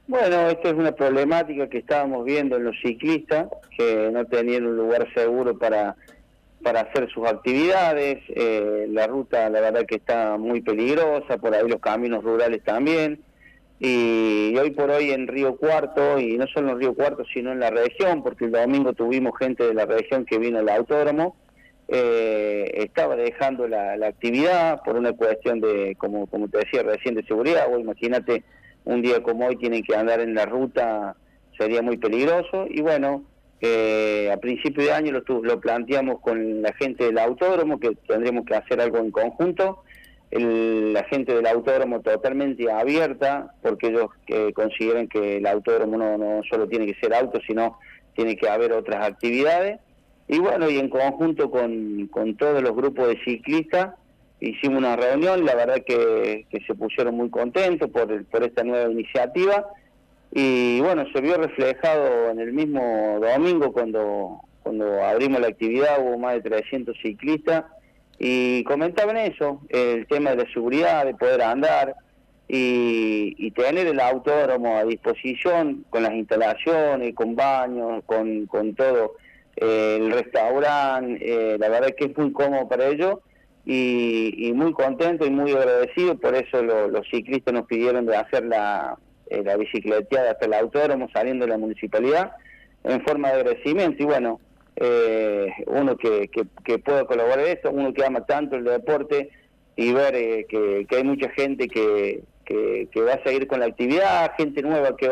Bueno, esta es una problemática que estábamos viendo en los ciclistas, que no tenían un lugar seguro para hacer sus actividades. La ruta, la verdad que está muy peligrosa, por ahí los caminos rurales también. Y hoy por hoy en Río Cuarto, y no solo en Río Cuarto, sino en la región, porque el domingo tuvimos gente de la región que vino al autódromo, estaba dejando la actividad por una cuestión de, como te decía recién, de seguridad. O imagínate, un día como hoy tienen que andar en la ruta, sería muy peligroso. Y bueno, a principio de año lo planteamos con la gente del autódromo, que tendremos que hacer algo en conjunto. La gente del autódromo totalmente abierta, porque ellos consideran que el autódromo no solo tiene que ser auto, sino tiene que haber otras actividades. Y bueno, y en conjunto con todos los grupos de ciclistas hicimos una reunión. La verdad que se pusieron muy contentos por esta nueva iniciativa, y bueno, se vio reflejado en el mismo domingo cuando abrimos la actividad. Hubo más de 300 ciclistas y comentaban eso, el tema de la seguridad, de poder andar y tener el autódromo a disposición, con las instalaciones, con baños, con todo, el restaurante. La verdad que es muy cómodo para ellos, y muy contento y muy agradecido. Por eso los ciclistas nos pidieron de hacer la bicicleteada hasta el autódromo saliendo de la municipalidad, en forma de agradecimiento. Y bueno, uno que pueda colaborar en esto, uno que ama tanto el deporte, y ver que hay mucha gente que va a seguir con la actividad, gente nueva que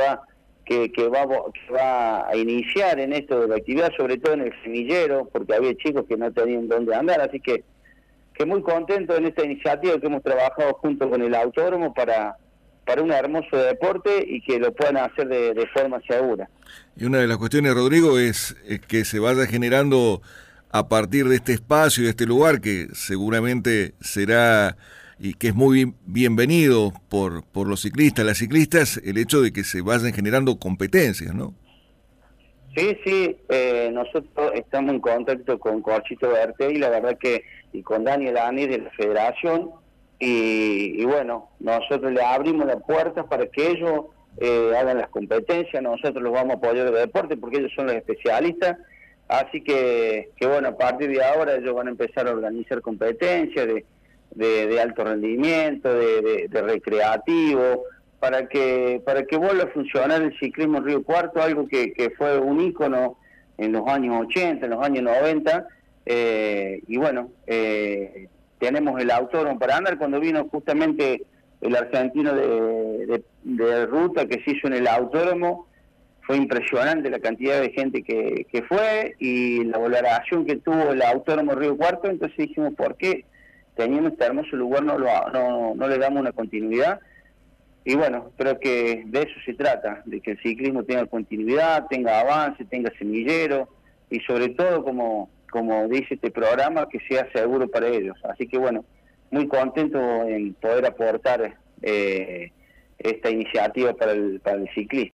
va a iniciar en esto de la actividad, sobre todo en el semillero, porque había chicos que no tenían dónde andar. Así que muy contento en esta iniciativa que hemos trabajado junto con el autódromo para un hermoso deporte, y que lo puedan hacer de forma segura. Y una de las cuestiones, Rodrigo, es que se vaya generando a partir de este espacio, de este lugar, que seguramente será y que es muy bienvenido por los ciclistas, las ciclistas, el hecho de que se vayan generando competencias, ¿no? Sí, nosotros estamos en contacto con Corchito Verte, y la verdad y con Daniel Ani de la Federación, y bueno, nosotros le abrimos las puertas para que ellos hagan las competencias. Nosotros los vamos a apoyar de deporte porque ellos son los especialistas. Así que bueno, a partir de ahora ellos van a empezar a organizar competencias de alto rendimiento, de recreativo, para que vuelva a funcionar el ciclismo en Río Cuarto, algo que fue un ícono en los años 80, en los años 90. Y bueno, tenemos el autódromo para andar. Cuando vino justamente el argentino de ruta que se hizo en el autódromo, fue impresionante la cantidad de gente que fue, y la valoración que tuvo el autódromo Río Cuarto. Entonces dijimos, ¿por qué, teniendo este hermoso lugar, no le damos una continuidad? Y bueno, creo que de eso se trata, de que el ciclismo tenga continuidad, tenga avance, tenga semillero, y sobre todo, como dice este programa, que sea seguro para ellos. Así que bueno, muy contento en poder aportar esta iniciativa para el ciclista.